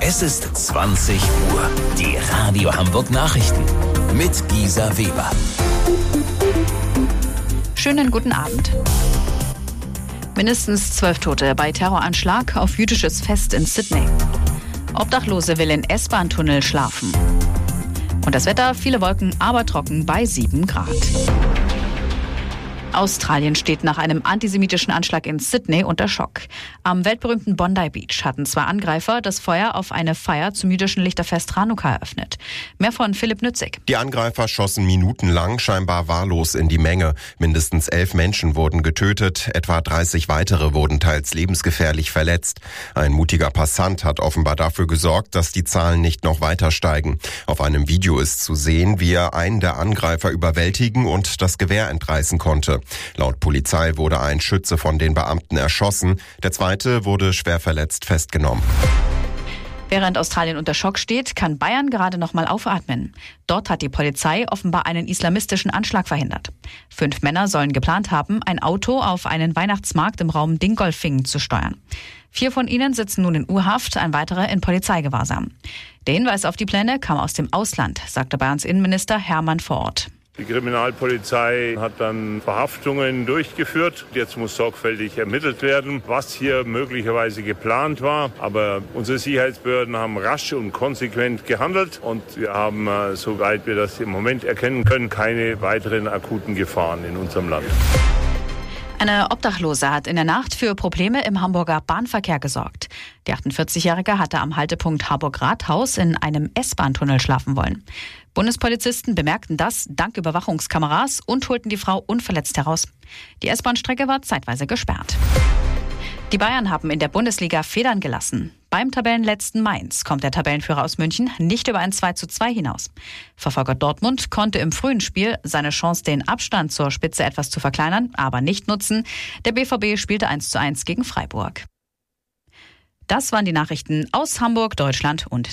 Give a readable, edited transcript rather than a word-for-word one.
Es ist 20 Uhr. Die Radio Hamburg Nachrichten mit Gisa Weber. Schönen guten Abend. Mindestens 12 Tote bei Terroranschlag auf jüdisches Fest in Sydney. Obdachlose will in S-Bahn-Tunnel schlafen. Und das Wetter, viele Wolken, aber trocken bei 7 Grad. Australien steht nach einem antisemitischen Anschlag in Sydney unter Schock. Am weltberühmten Bondi Beach hatten 2 Angreifer das Feuer auf eine Feier zum jüdischen Lichterfest Chanukka eröffnet. Mehr von Philipp Nützig. Die Angreifer schossen minutenlang scheinbar wahllos in die Menge. Mindestens 11 Menschen wurden getötet, etwa 30 weitere wurden teils lebensgefährlich verletzt. Ein mutiger Passant hat offenbar dafür gesorgt, dass die Zahlen nicht noch weiter steigen. Auf einem Video ist zu sehen, wie er einen der Angreifer überwältigen und das Gewehr entreißen konnte. Laut Polizei wurde ein Schütze von den Beamten erschossen. Der zweite wurde schwer verletzt festgenommen. Während Australien unter Schock steht, kann Bayern gerade noch mal aufatmen. Dort hat die Polizei offenbar einen islamistischen Anschlag verhindert. 5 Männer sollen geplant haben, ein Auto auf einen Weihnachtsmarkt im Raum Dingolfing zu steuern. 4 von ihnen sitzen nun in U-Haft, ein weiterer in Polizeigewahrsam. Der Hinweis auf die Pläne kam aus dem Ausland, sagte Bayerns Innenminister Hermann vor Ort. Die Kriminalpolizei hat dann Verhaftungen durchgeführt. Jetzt muss sorgfältig ermittelt werden, was hier möglicherweise geplant war. Aber unsere Sicherheitsbehörden haben rasch und konsequent gehandelt. Und wir haben, soweit wir das im Moment erkennen können, keine weiteren akuten Gefahren in unserem Land. Eine Obdachlose hat in der Nacht für Probleme im Hamburger Bahnverkehr gesorgt. Die 48-Jährige hatte am Haltepunkt Harburg-Rathaus in einem S-Bahn-Tunnel schlafen wollen. Bundespolizisten bemerkten das dank Überwachungskameras und holten die Frau unverletzt heraus. Die S-Bahn-Strecke war zeitweise gesperrt. Die Bayern haben in der Bundesliga Federn gelassen. Beim Tabellenletzten Mainz kommt der Tabellenführer aus München nicht über ein 2:2 hinaus. Verfolger Dortmund konnte im frühen Spiel seine Chance, den Abstand zur Spitze etwas zu verkleinern, aber nicht nutzen. Der BVB spielte 1:1 gegen Freiburg. Das waren die Nachrichten aus Hamburg, Deutschland und